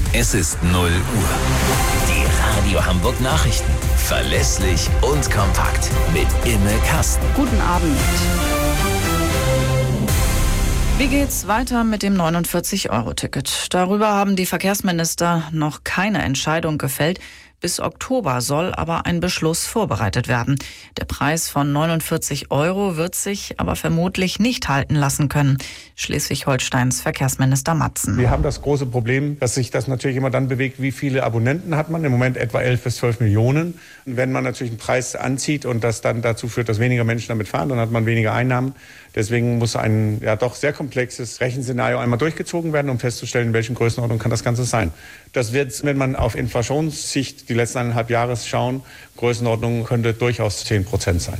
Es ist 0 Uhr. Die Radio Hamburg Nachrichten. Verlässlich und kompakt mit Imme Kasten. Guten Abend. Wie geht's weiter mit dem 49-Euro-Ticket? Darüber haben die Verkehrsminister noch keine Entscheidung gefällt. Bis Oktober soll aber ein Beschluss vorbereitet werden. Der Preis von 49 Euro wird sich aber vermutlich nicht halten lassen können. Schleswig-Holsteins Verkehrsminister Matzen. Wir haben das große Problem, dass sich das natürlich immer dann bewegt, wie viele Abonnenten hat man. Im Moment etwa 11 bis 12 Millionen. Und wenn man natürlich einen Preis anzieht und das dann dazu führt, dass weniger Menschen damit fahren, dann hat man weniger Einnahmen. Deswegen muss ein doch sehr komplexes Rechenszenario einmal durchgezogen werden, um festzustellen, in welchen Größenordnung kann das Ganze sein. Das wird, wenn man auf Inflationssicht die letzten 1,5 Jahre schauen, Größenordnung könnte durchaus 10% sein.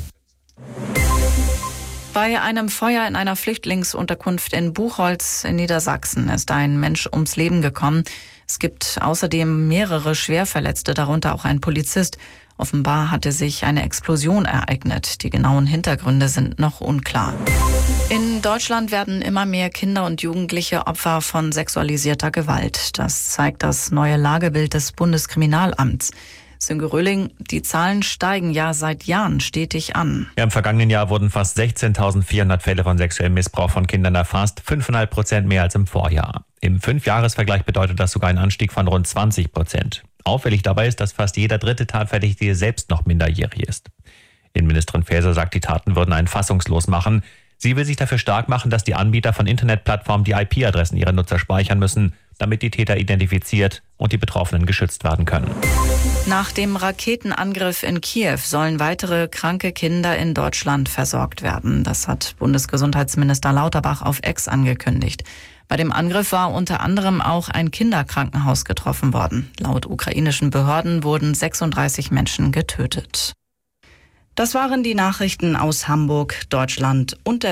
Bei einem Feuer in einer Flüchtlingsunterkunft in Buchholz in Niedersachsen ist ein Mensch ums Leben gekommen. Es gibt außerdem mehrere Schwerverletzte, darunter auch ein Polizist. Offenbar hatte sich eine Explosion ereignet. Die genauen Hintergründe sind noch unklar. In Deutschland werden immer mehr Kinder und Jugendliche Opfer von sexualisierter Gewalt. Das zeigt das neue Lagebild des Bundeskriminalamts. Sönke Röhling, die Zahlen steigen ja seit Jahren stetig an. Ja, im vergangenen Jahr wurden fast 16.400 Fälle von sexuellem Missbrauch von Kindern erfasst, 5,5% mehr als im Vorjahr. Im 5-Jahres-Vergleich bedeutet das sogar einen Anstieg von rund 20%. Auffällig dabei ist, dass fast jeder dritte Tatverdächtige selbst noch minderjährig ist. Innenministerin Faeser sagt, die Taten würden einen fassungslos machen. Sie will sich dafür stark machen, dass die Anbieter von Internetplattformen die IP-Adressen ihrer Nutzer speichern müssen, damit die Täter identifiziert und die Betroffenen geschützt werden können. Nach dem Raketenangriff in Kiew sollen weitere kranke Kinder in Deutschland versorgt werden. Das hat Bundesgesundheitsminister Lauterbach auf X angekündigt. Bei dem Angriff war unter anderem auch ein Kinderkrankenhaus getroffen worden. Laut ukrainischen Behörden wurden 36 Menschen getötet. Das waren die Nachrichten aus Hamburg, Deutschland und der